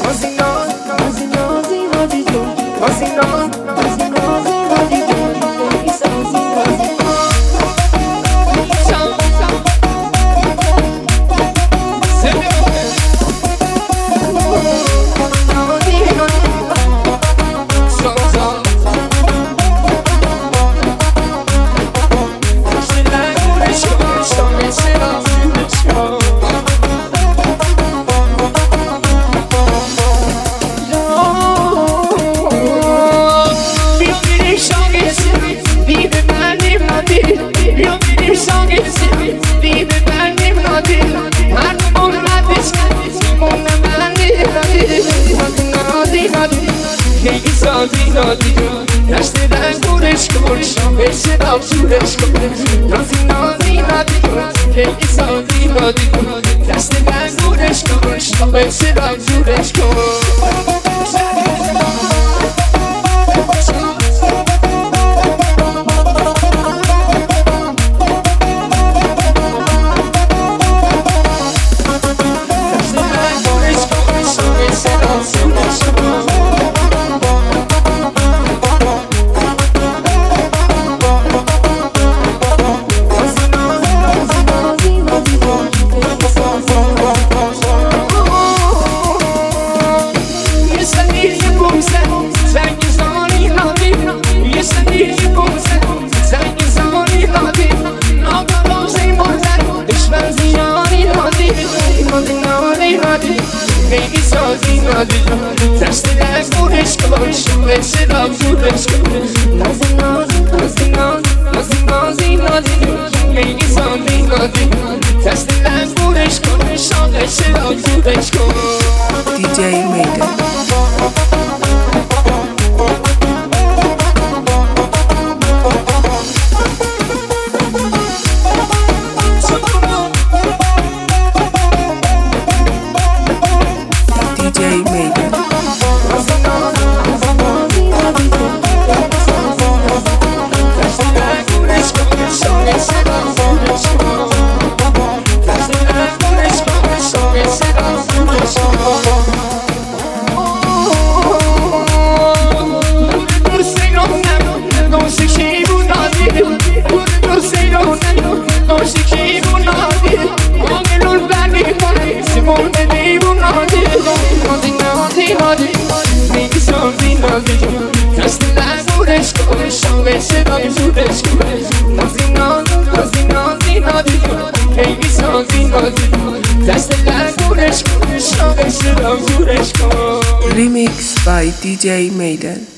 دست رنگورش کن شامل صدا زورش کن نازی نازی نادی کن خیلی سازی نادی کن دست رنگورش کن شامل صدا زورش کن دست رنگورش کن شامل صدا زورش کن نازی نازی نازی نازی نازی نازی خیلی سازی نازی دست رنگورش کن شامل صدا زورش کن DJ Maiden. دست رنگورش کن شامل صدا زورش کن نازی نازی نازی نازی خیلی سازی نازی دست رنگورش کن شامل صدا زورش کن Remix by DJ Maiden.